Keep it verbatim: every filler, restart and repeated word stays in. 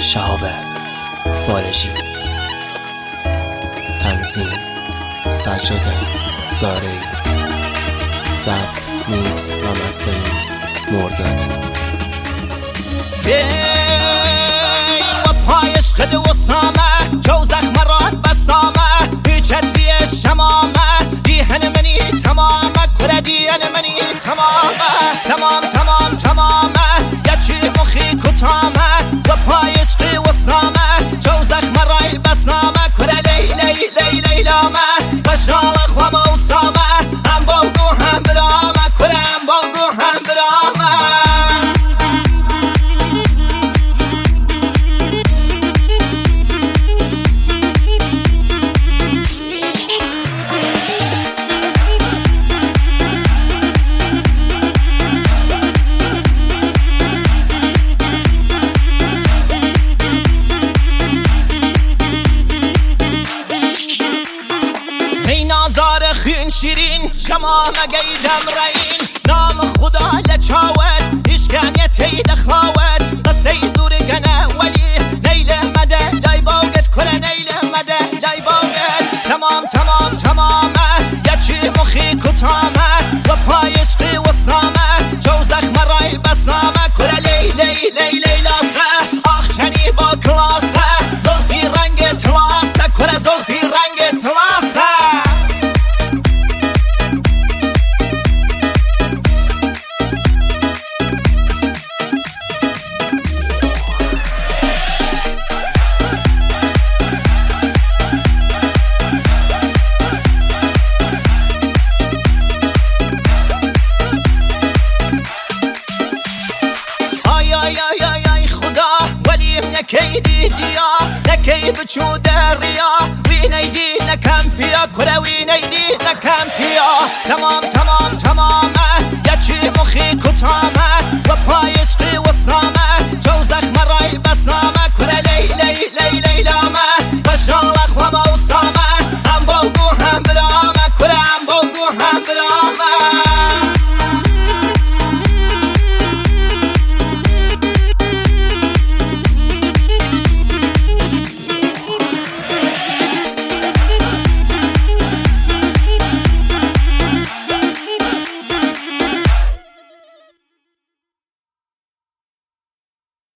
شهاب فارجی، تنظیم سجاد زارعی، ضبط میکس و مسترینگ مرداد. و پایش خد و سامه جو زخم راد بسامه بیچتری شمامه دیهن منی تمامه کره دیهن منی تمامه تمام تمام تمامه یکی مخی کتامه و پایش خد و سامه جو زخم رای بسامه کره لی لی لی لی لامه بشال خوامه و سامه هم باگو هم برامه کره هم باگو هم برامه. خین شیرین شما مگیدم رین نام خدا لچاود اشکانیت هید خواود قصه زور گنه ولی نیل مده لای باگت کره نیل مده لای باگت تمام تمام تمامه یکی مخی کتامه و پایشقی و سامه جو زخم رای بسامه کره لی لی لی لی لاسه آخشنی با کلاسه زلفی رنگ تلاسه کره زلفی رنگ تلاسه. نکی دیجیا نکی بچو دریا وی نیدی نکم پیا کره وی نیدی نکم پیا تمام تمام تمام